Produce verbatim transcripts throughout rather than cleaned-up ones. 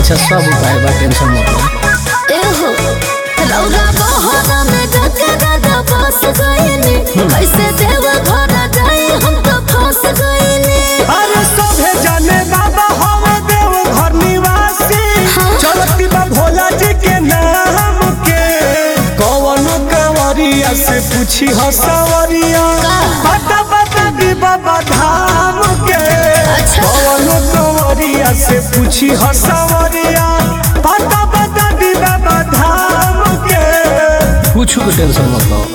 अच्छा सब उपाय बा, टेंशन मत लो। ए हो रौरा बहरा में डके दादा बस गइनी, कैसे देव घर जाई हम तो फंस गइनी। अरे सभे जाने बाबा हवे देव घर निवासी, चलती बा भोला जी के नाम के। कौन कंवरिया से पूछी हो सवरिया, बता बता दी बाबा धाम के। कौन कंवरिया से पूछी हो सवरिया, बता बता दी बाबा धाम के। कुछ को टेंशन मत लो।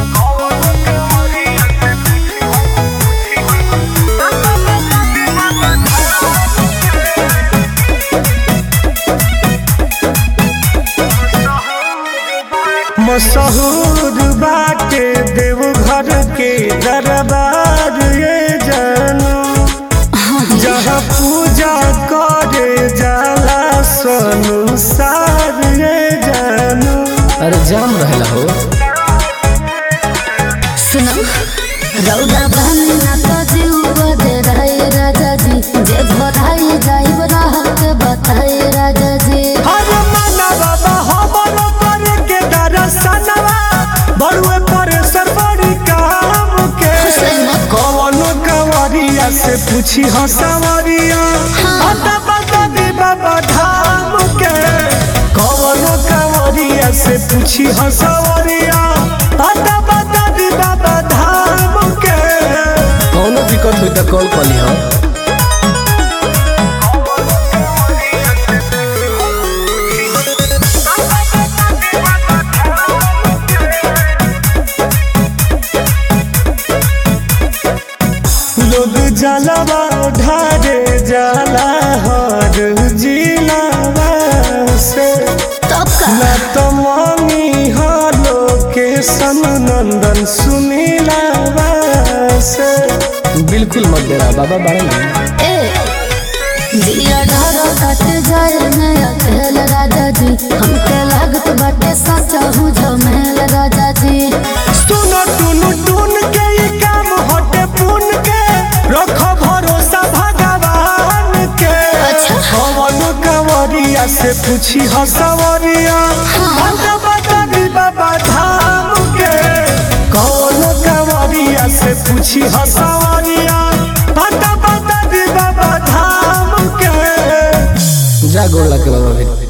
मशहूर बाटे देवघर के दरबार ये जानू, जहाँ पूजा करे जाला संसार ये जानू। अरे जाम रहेला हो। सुनो रौरा बहनी ना तो जीव बदे रहे राजा जी, जे भराई जाइब राहत बताए राजा जी। हर माना बाबा हमरो पर के दर्शनवा, बड़ुए पर सरबड़ी काम के। कौन कंवरिया से पूछी हो सवरिया, बता बता दी बाबा धाम के। कौन कंवरिया से पूछी हो सवरिया, बता बता दी बाबा धाम के। कौनो दिक्कत हुई तो कॉल कर ली हो। लोग जलवा ढारे जाला हर जिलावा से, ना तो मम्मी हलो के सन नंदन सुनीलावा से। बिल्कुल मत देना बाबा बारे में। ए दिया डर कट जाए मैं अकेल राजा जी, हमके लागत बाटे सच्चा हूँ झमेल राजा जी। सुनो टुनु टुन के ये काम हटे पुन के, रखो भरोसा भगवान के। कौन कंवरिया से पूछी हो सवरिया, बता बता दी बाबा धाम के। कौन कंवरिया से पूछी हो सवरिया, बता बता दी बाबा धाम के। जा गोड़ लग के बाबा भी।